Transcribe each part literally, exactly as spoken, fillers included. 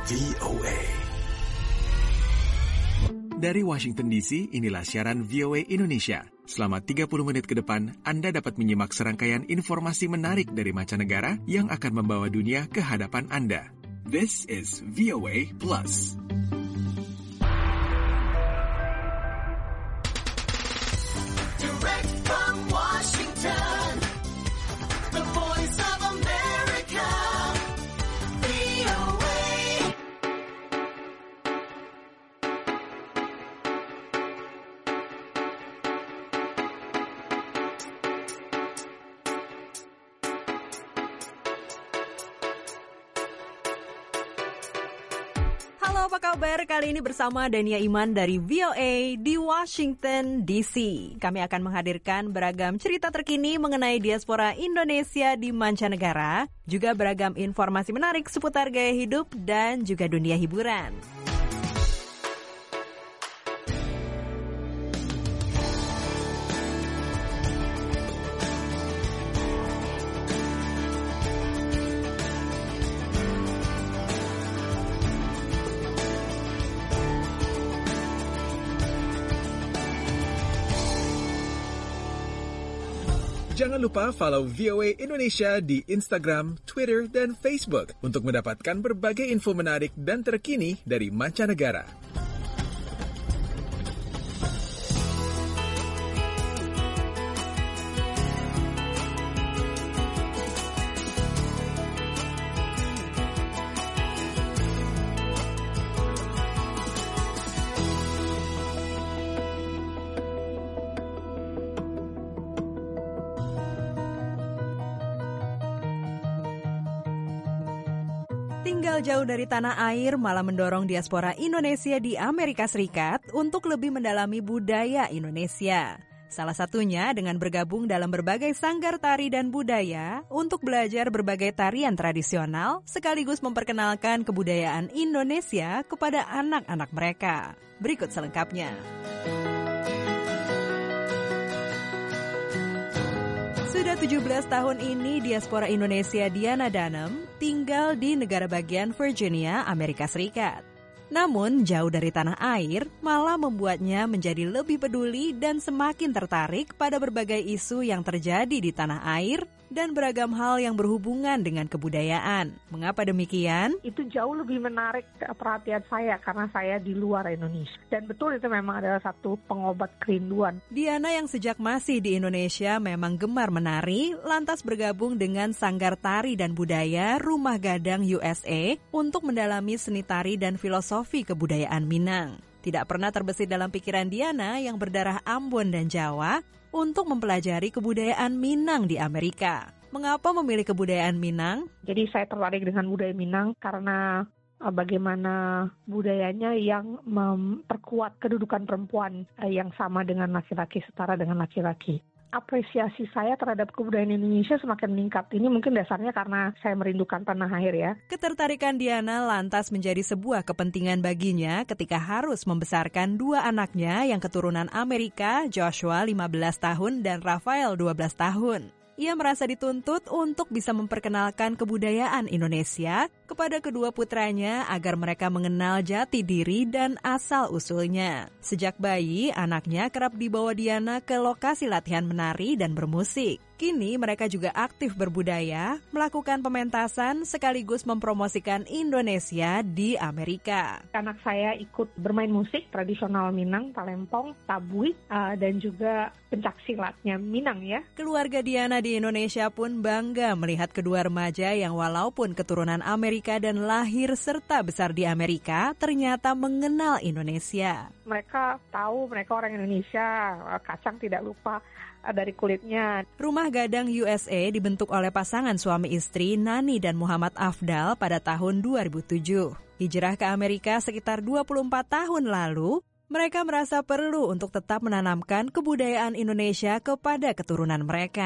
V O A. Dari Washington D C, inilah siaran V O A Indonesia. Selama tiga puluh menit ke depan, Anda dapat menyimak serangkaian informasi menarik dari mancanegara yang akan membawa dunia ke hadapan Anda. This is V O A Plus. Direct from Washington, the voice of America, V O A. Halo, apa kabar? Kali ini bersama Dania Iman dari V O A di Washington D C. Kami akan menghadirkan beragam cerita terkini mengenai diaspora Indonesia di mancanegara, juga beragam informasi menarik seputar gaya hidup dan juga dunia hiburan. Jangan lupa follow V O A Indonesia di Instagram, Twitter, dan Facebook untuk mendapatkan berbagai info menarik dan terkini dari mancanegara. Tinggal jauh dari tanah air malah mendorong diaspora Indonesia di Amerika Serikat untuk lebih mendalami budaya Indonesia. Salah satunya dengan bergabung dalam berbagai sanggar tari dan budaya untuk belajar berbagai tarian tradisional sekaligus memperkenalkan kebudayaan Indonesia kepada anak-anak mereka. Berikut selengkapnya. Sudah tujuh belas tahun ini, diaspora Indonesia Diana Danem tinggal di negara bagian Virginia, Amerika Serikat. Namun, jauh dari tanah air malah membuatnya menjadi lebih peduli dan semakin tertarik pada berbagai isu yang terjadi di tanah air dan beragam hal yang berhubungan dengan kebudayaan. Mengapa demikian? Itu jauh lebih menarik perhatian saya karena saya di luar Indonesia. Dan betul itu memang adalah satu pengobat kerinduan. Diana yang sejak masih di Indonesia memang gemar menari, lantas bergabung dengan Sanggar Tari dan Budaya Rumah Gadang U S A untuk mendalami seni tari dan filosofi kebudayaan Minang. Tidak pernah terbesit dalam pikiran Diana yang berdarah Ambon dan Jawa untuk mempelajari kebudayaan Minang di Amerika. Mengapa memilih kebudayaan Minang? Jadi saya tertarik dengan budaya Minang karena uh, bagaimana budayanya yang memperkuat kedudukan perempuan uh, yang sama dengan laki-laki, setara dengan laki-laki. Apresiasi saya terhadap kebudayaan Indonesia semakin meningkat. Ini mungkin dasarnya karena saya merindukan tanah air ya. Ketertarikan Diana lantas menjadi sebuah kepentingan baginya ketika harus membesarkan dua anaknya yang keturunan Amerika, Joshua lima belas tahun dan Rafael dua belas tahun. Ia merasa dituntut untuk bisa memperkenalkan kebudayaan Indonesia kepada kedua putranya agar mereka mengenal jati diri dan asal-usulnya. Sejak bayi, anaknya kerap dibawa Diana ke lokasi latihan menari dan bermusik. Kini mereka juga aktif berbudaya, melakukan pementasan sekaligus mempromosikan Indonesia di Amerika. Anak saya ikut bermain musik tradisional Minang, talempong, tabui, uh, dan juga pencaksilatnya Minang ya. Keluarga Diana di Indonesia pun bangga melihat kedua remaja yang walaupun keturunan Amerika dan lahir serta besar di Amerika, ternyata mengenal Indonesia. Mereka tahu mereka orang Indonesia, kacang tidak lupa dari kulitnya. Rumah Gadang U S A dibentuk oleh pasangan suami istri Nani dan Muhammad Afdal pada tahun dua ribu tujuh. Hijrah ke Amerika sekitar dua puluh empat tahun lalu, mereka merasa perlu untuk tetap menanamkan kebudayaan Indonesia kepada keturunan mereka.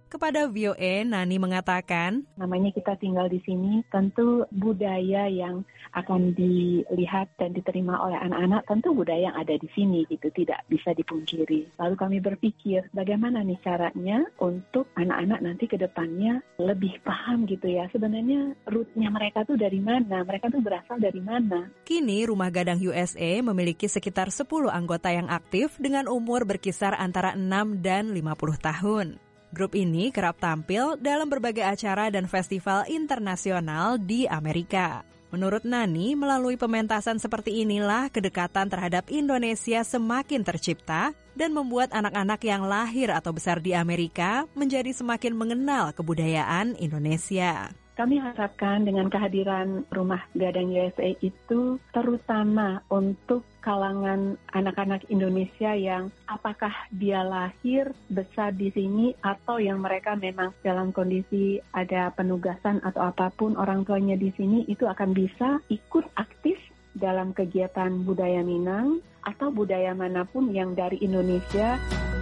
Kepada V O A, Nani mengatakan, namanya kita tinggal di sini, tentu budaya yang akan dilihat dan diterima oleh anak-anak, tentu budaya yang ada di sini, gitu, tidak bisa dipungkiri. Lalu kami berpikir, bagaimana nih caranya untuk anak-anak nanti ke depannya lebih paham gitu ya, sebenarnya rootnya mereka tuh dari mana, mereka tuh berasal dari mana. Kini Rumah Gadang U S A memiliki sekitar sepuluh anggota yang aktif dengan umur berkisar antara enam dan lima puluh tahun. Grup ini kerap tampil dalam berbagai acara dan festival internasional di Amerika. Menurut Nani, melalui pementasan seperti inilah kedekatan terhadap Indonesia semakin tercipta dan membuat anak-anak yang lahir atau besar di Amerika menjadi semakin mengenal kebudayaan Indonesia. Kami harapkan dengan kehadiran Rumah Gadang U S A itu terutama untuk kalangan anak-anak Indonesia yang apakah dia lahir, besar di sini, atau yang mereka memang dalam kondisi ada penugasan atau apapun orang tuanya di sini, itu akan bisa ikut aktif dalam kegiatan budaya Minang atau budaya manapun yang dari Indonesia.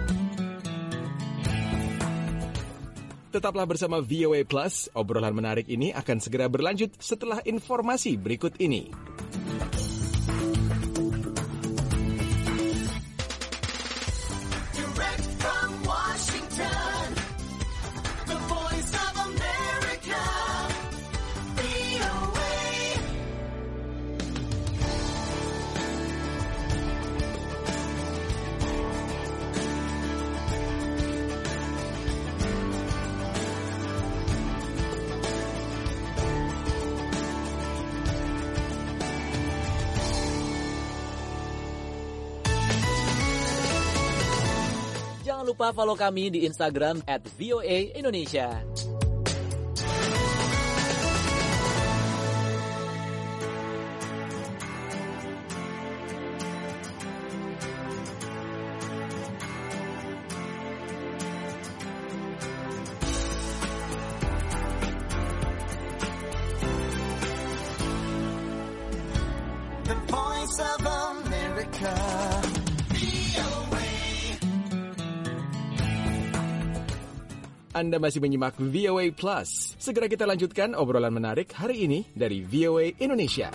Tetaplah bersama V O A Plus, obrolan menarik ini akan segera berlanjut setelah informasi berikut ini. Direct from Washington, the voice of America, V O A. Jangan lupa follow kami di Instagram at V O A Indonesia. The voice of America, V O A. Anda masih menyimak V O A Plus. Segera kita lanjutkan obrolan menarik hari ini dari V O A Indonesia.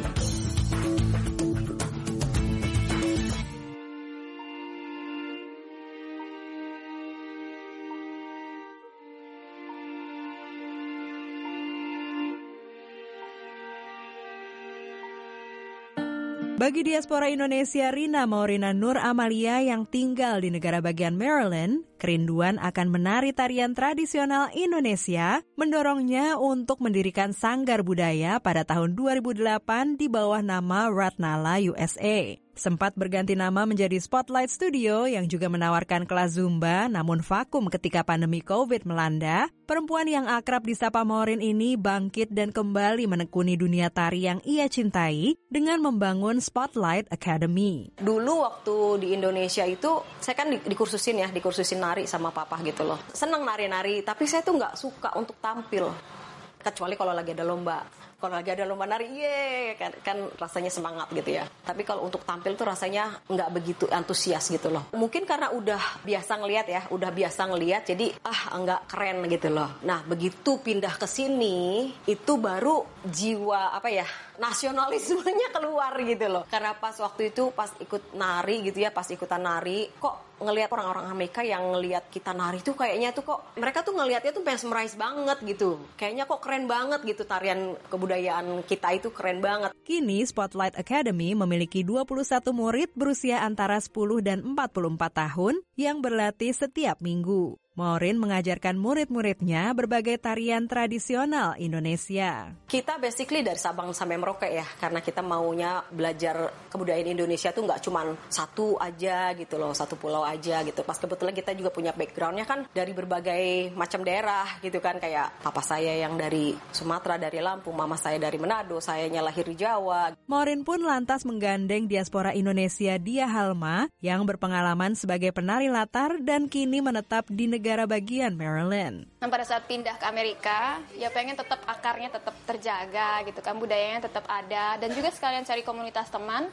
Bagi diaspora Indonesia Rina Maurina Nur Amalia yang tinggal di negara bagian Maryland, kerinduan akan menari tarian tradisional Indonesia mendorongnya untuk mendirikan sanggar budaya pada tahun dua ribu delapan di bawah nama Ratnala U S A. Sempat berganti nama menjadi Spotlight Studio yang juga menawarkan kelas Zumba, namun vakum ketika pandemi COVID melanda. Perempuan yang akrab disapa Maureen ini bangkit dan kembali menekuni dunia tari yang ia cintai dengan membangun Spotlight Academy. Dulu waktu di Indonesia itu, saya kan di- dikursusin ya, dikursusin nari sama papa gitu loh. Seneng nari-nari, tapi saya tuh nggak suka untuk tampil. Kecuali kalau lagi ada lomba. Kalau lagi ada lomba nari, yeay, kan, kan rasanya semangat gitu ya. Tapi kalau untuk tampil tuh rasanya nggak begitu antusias gitu loh. Mungkin karena udah biasa ngelihat ya, udah biasa ngelihat, jadi ah nggak keren gitu loh. Nah begitu pindah ke sini, itu baru jiwa apa ya, nasionalismenya keluar gitu loh. Karena pas waktu itu pas ikut nari gitu ya, pas ikutan nari, kok ngelihat orang-orang Amerika yang ngelihat kita nari tuh kayaknya tuh kok mereka tuh ngelihatnya tuh mesmerize banget gitu. Kayaknya kok keren banget gitu, tarian kebudayaan kita itu keren banget. Kini Spotlight Academy memiliki dua puluh satu murid berusia antara sepuluh dan empat puluh empat tahun yang berlatih setiap minggu. Maureen mengajarkan murid-muridnya berbagai tarian tradisional Indonesia. Kita basically dari Sabang sampai Merauke ya, karena kita maunya belajar kebudayaan Indonesia tuh nggak cuma satu aja gitu loh, satu pulau aja gitu. Pas kebetulan kita juga punya backgroundnya kan dari berbagai macam daerah gitu kan, kayak papa saya yang dari Sumatera, dari Lampung, mama saya dari Manado, sayanya lahir di Jawa. Maureen pun lantas menggandeng diaspora Indonesia Dia Halma yang berpengalaman sebagai penari latar dan kini menetap di negara negara bagian Maryland. Nah, pada saat pindah ke Amerika, ya pengen tetap akarnya tetap terjaga gitu kan, budayanya tetap ada, dan juga sekalian cari komunitas teman.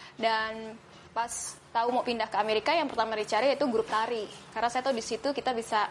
Dan pas tahu mau pindah ke Amerika, yang pertama dicari yaitu grup tari. Karena saya tahu di situ kita bisa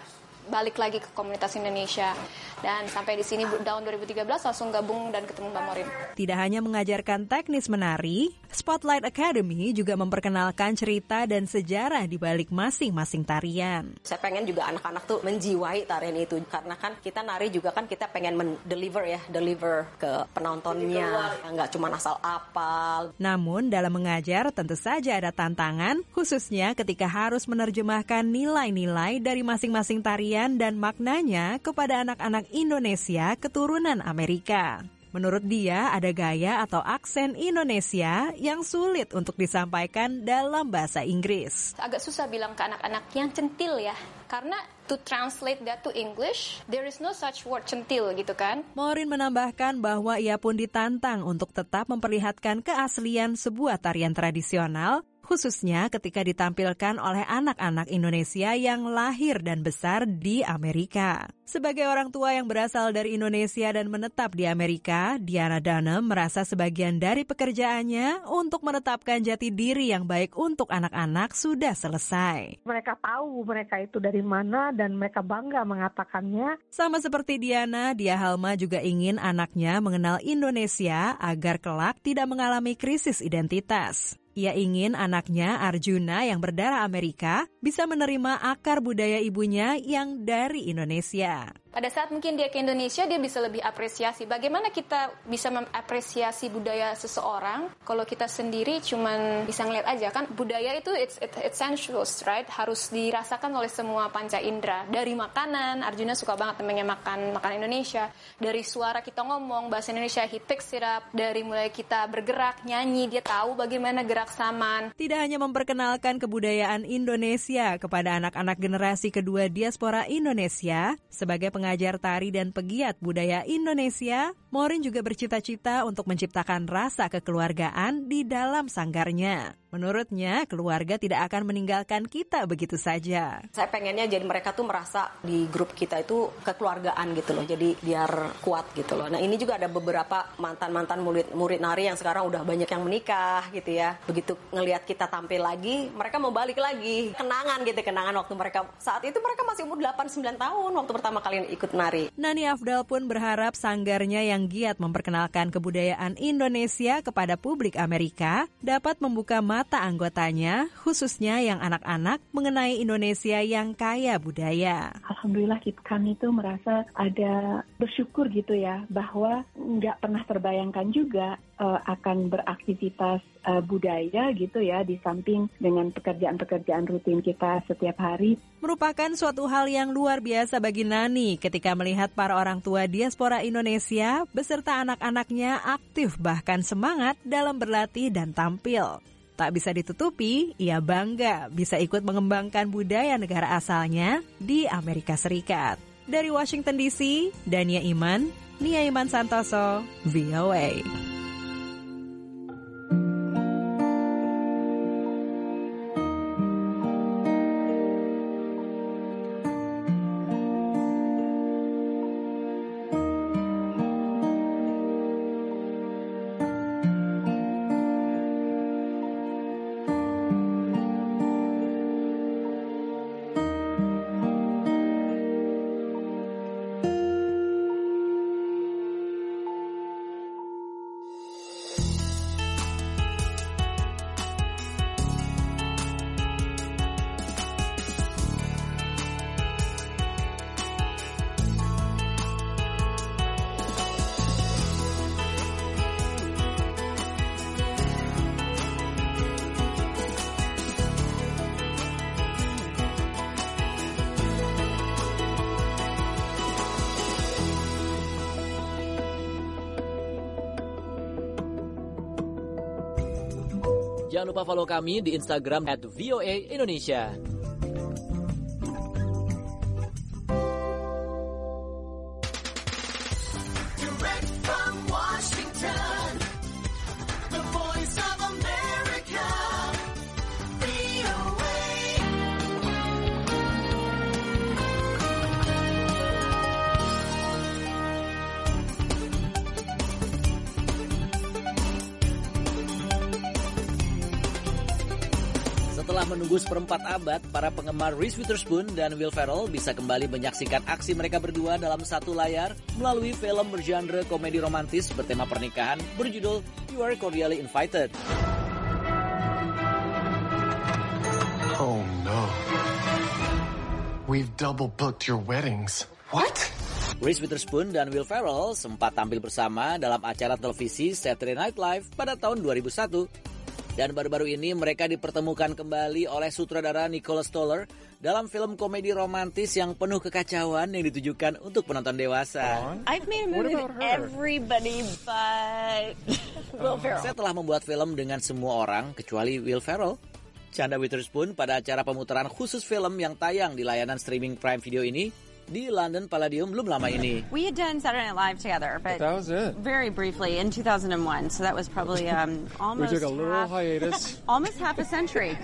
balik lagi ke komunitas Indonesia. Dan sampai di sini tahun dua ribu tiga belas langsung gabung dan ketemu Mbak Morin. Tidak hanya mengajarkan teknis menari, Spotlight Academy juga memperkenalkan cerita dan sejarah di balik masing-masing tarian. Saya pengen juga anak-anak tuh menjiwai tarian itu, karena kan kita nari juga kan kita pengen men-deliver ya, deliver ke penontonnya, nggak cuma asal apal. Namun dalam mengajar tentu saja ada tantangan, khususnya ketika harus menerjemahkan nilai-nilai dari masing-masing tarian dan maknanya kepada anak-anak Indonesia keturunan Amerika. Menurut dia, ada gaya atau aksen Indonesia yang sulit untuk disampaikan dalam bahasa Inggris. Agak susah bilang ke anak-anak yang centil ya, karena to translate that to English, there is no such word centil gitu kan. Morin menambahkan bahwa ia pun ditantang untuk tetap memperlihatkan keaslian sebuah tarian tradisional, khususnya ketika ditampilkan oleh anak-anak Indonesia yang lahir dan besar di Amerika. Sebagai orang tua yang berasal dari Indonesia dan menetap di Amerika, Diana Dunham merasa sebagian dari pekerjaannya untuk menetapkan jati diri yang baik untuk anak-anak sudah selesai. Mereka tahu mereka itu dari mana dan mereka bangga mengatakannya. Sama seperti Diana, Dia Halma juga ingin anaknya mengenal Indonesia agar kelak tidak mengalami krisis identitas. Ia ingin anaknya, Arjuna yang berdarah Amerika, bisa menerima akar budaya ibunya yang dari Indonesia. Pada saat mungkin dia ke Indonesia, dia bisa lebih apresiasi. Bagaimana kita bisa mengapresiasi budaya seseorang kalau kita sendiri cuman bisa ngeliat aja kan? Budaya itu it's, it's, it's sensuous, right? Harus dirasakan oleh semua panca indera. Dari makanan, Arjuna suka banget namanya makan makanan Indonesia. Dari suara kita ngomong bahasa Indonesia, he picks it up. Dari mulai kita bergerak, nyanyi, dia tahu bagaimana gerak saman. Tidak hanya memperkenalkan kebudayaan Indonesia kepada anak-anak generasi kedua diaspora Indonesia, sebagai pengajar tari dan pegiat budaya Indonesia, Morin juga bercita-cita untuk menciptakan rasa kekeluargaan di dalam sanggarnya. Menurutnya, keluarga tidak akan meninggalkan kita begitu saja. Saya pengennya jadi mereka tuh merasa di grup kita itu kekeluargaan gitu loh, jadi biar kuat gitu loh. Nah ini juga ada beberapa mantan-mantan murid, murid nari yang sekarang udah banyak yang menikah gitu ya. Begitu ngelihat kita tampil lagi, mereka mau balik lagi. Kenangan gitu, kenangan waktu mereka, saat itu mereka masih umur delapan sembilan tahun waktu pertama kali ikut nari. Nani Afdal pun berharap sanggarnya yang giat memperkenalkan kebudayaan Indonesia kepada publik Amerika dapat membuka mata mata anggotanya, khususnya yang anak-anak, mengenai Indonesia yang kaya budaya. Alhamdulillah kami itu merasa ada bersyukur gitu ya, bahwa nggak pernah terbayangkan juga uh, akan beraktivitas uh, budaya gitu ya, di samping dengan pekerjaan-pekerjaan rutin kita setiap hari. Merupakan suatu hal yang luar biasa bagi Nani ketika melihat para orang tua diaspora Indonesia beserta anak-anaknya aktif bahkan semangat dalam berlatih dan tampil. Tak bisa ditutupi, ia bangga bisa ikut mengembangkan budaya negara asalnya di Amerika Serikat. Dari Washington D C, Dania Iman, Nia Iman Santoso, V O A. Jangan lupa follow kami di Instagram at V O A Indonesia. Direct from Washington, the voice of America, V O A. Setelah Setelah menunggu seperempat abad, para penggemar Reese Witherspoon dan Will Ferrell bisa kembali menyaksikan aksi mereka berdua dalam satu layar melalui film bergenre komedi romantis bertema pernikahan berjudul You Are Cordially Invited. Oh no. We've double booked your weddings. What? Reese Witherspoon dan Will Ferrell sempat tampil bersama dalam acara televisi Saturday Night Live pada tahun dua ribu satu. Dan baru-baru ini mereka dipertemukan kembali oleh sutradara Nicholas Stoller dalam film komedi romantis yang penuh kekacauan yang ditujukan untuk penonton dewasa. I've made a movie with everybody but Will Ferrell. Saya telah membuat film dengan semua orang kecuali Will Ferrell. Canda Witherspoon pada acara pemutaran khusus film yang tayang di layanan streaming Prime Video ini di London Palladium belum lama ini. We had done Saturday Night Live together, but, But that was it. very briefly in two thousand one. So that was probably um, almost We took a little half, hiatus. almost half a century.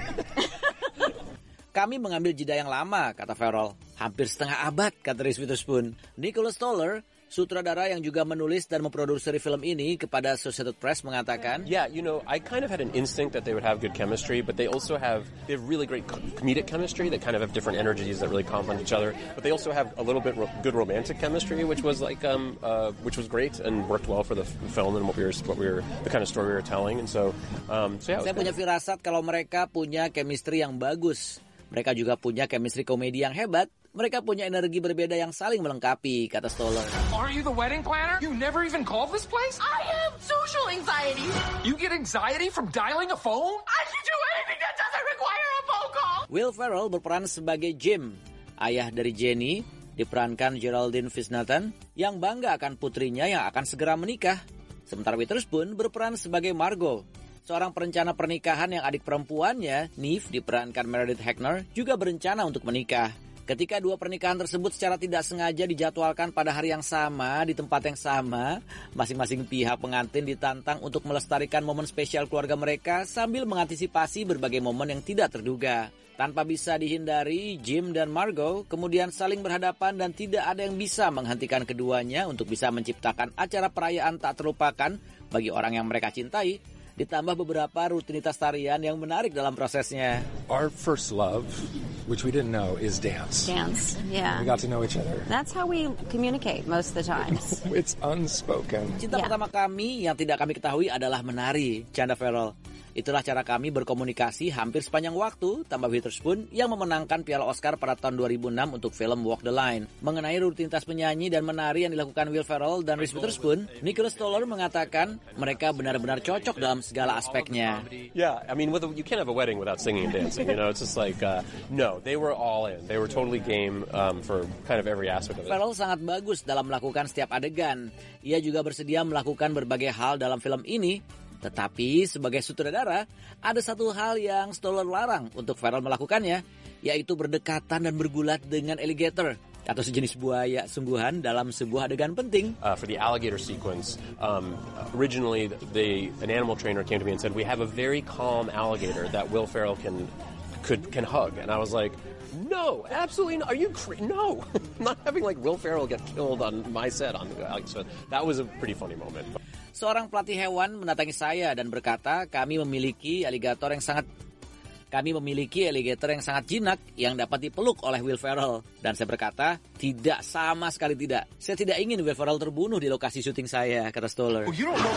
Kami mengambil jeda yang lama, kata Ferrell. Hampir setengah abad, kata Reese Witherspoon. Nicholas Stoller, sutradara yang juga menulis dan memproduksi film ini, kepada Associated Press mengatakan, Yeah, you know, I kind of had an instinct that they would have good chemistry, but they also have they have really great co- comedic chemistry that kind of have different energies that really complement each other. But they also have a little bit ro- good romantic chemistry, which was like um uh which was great and worked well for the f- film and what we were what we were the kind of story we were telling. And so um so yeah. Saya punya firasat kalau mereka punya chemistry yang bagus. Mereka juga punya chemistry komedi yang hebat. Mereka punya energi berbeda yang saling melengkapi, kata Stoller. Aren't you the wedding planner? You never even called this place? I have social anxiety. You get anxiety from dialing a phone? I can do anything that doesn't require a phone call. Will Ferrell berperan sebagai Jim, ayah dari Jenny, diperankan Geraldine Fisnelton, yang bangga akan putrinya yang akan segera menikah. Sementara Witherspoon berperan sebagai Margot, seorang perencana pernikahan yang adik perempuannya, Neve, diperankan Meredith Hackner, juga berencana untuk menikah. Ketika dua pernikahan tersebut secara tidak sengaja dijadwalkan pada hari yang sama, di tempat yang sama, masing-masing pihak pengantin ditantang untuk melestarikan momen spesial keluarga mereka sambil mengantisipasi berbagai momen yang tidak terduga. Tanpa bisa dihindari, Jim dan Margot kemudian saling berhadapan dan tidak ada yang bisa menghentikan keduanya untuk bisa menciptakan acara perayaan tak terlupakan bagi orang yang mereka cintai, ditambah beberapa rutinitas tarian yang menarik dalam prosesnya. Our first love, which we didn't know, is dance. Dance, yeah. We got to know each other. That's how we communicate most of the time. It's unspoken. Cinta Yeah. pertama kami yang tidak kami ketahui adalah menari, canda Ferrell. Itulah cara kami berkomunikasi hampir sepanjang waktu, tambah Witherspoon yang memenangkan Piala Oscar pada tahun dua ribu enam untuk film Walk the Line. Mengenai rutinitas penyanyi dan menari yang dilakukan Will Ferrell dan Reese Witherspoon, Nicholas Stoller mengatakan mereka benar-benar cocok dalam segala aspeknya. Yeah, I mean, with a, you can't have a wedding without singing and dancing. You know, it's just like uh, no, they were all in. They were totally game um, for kind of every aspect of it. Ferrell sangat bagus dalam melakukan setiap adegan. Ia juga bersedia melakukan berbagai hal dalam film ini. Tetapi sebagai sutradara, ada satu hal yang Stoller larang untuk Ferrell melakukannya, yaitu berdekatan dan bergulat dengan alligator atau sejenis buaya sungguhan dalam sebuah adegan penting. Uh, for the alligator sequence, um, originally they, an animal trainer came to me and said, we have a very calm alligator that Will Ferrell can could can hug. And I was like, no, absolutely not. Are you cra- no? I'm not having like Will Ferrell get killed on my set. On so that was a pretty funny moment. Seorang pelatih hewan mendatangi saya dan berkata, kami memiliki aligator yang sangat kami memiliki alligator yang sangat jinak yang dapat dipeluk oleh Will Ferrell. Dan saya berkata, tidak, sama sekali tidak. Saya tidak ingin Will Ferrell terbunuh di lokasi syuting saya, kata Stoller. Oh, you don't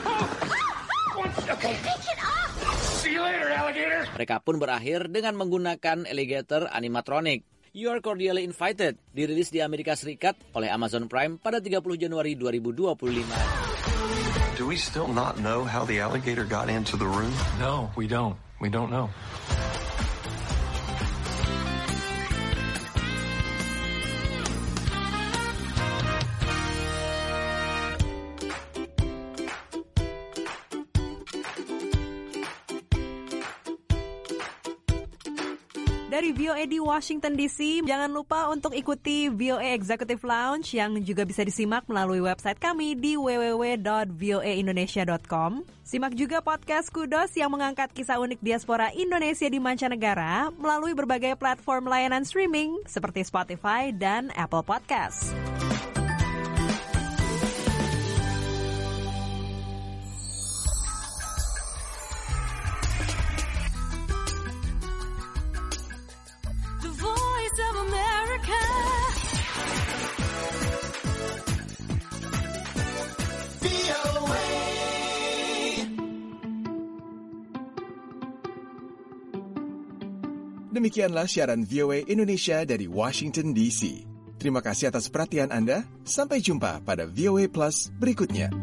know. Okay, pick it up. See you later, alligator. Mereka pun berakhir dengan menggunakan alligator animatronic. You Are Cordially Invited dirilis di Amerika Serikat oleh Amazon Prime pada tiga puluh Januari dua ribu dua puluh lima. Do we still not know how the alligator got into the room? No, we don't. We don't know. Dari V O A di Washington D C, jangan lupa untuk ikuti V O A Executive Lounge yang juga bisa disimak melalui website kami di w w w dot v o a indonesia dot com. Simak juga podcast Kudos yang mengangkat kisah unik diaspora Indonesia di mancanegara melalui berbagai platform layanan streaming seperti Spotify dan Apple Podcast. Demikianlah siaran V O A Indonesia dari Washington D C. Terima kasih atas perhatian Anda. Sampai jumpa pada V O A Plus berikutnya.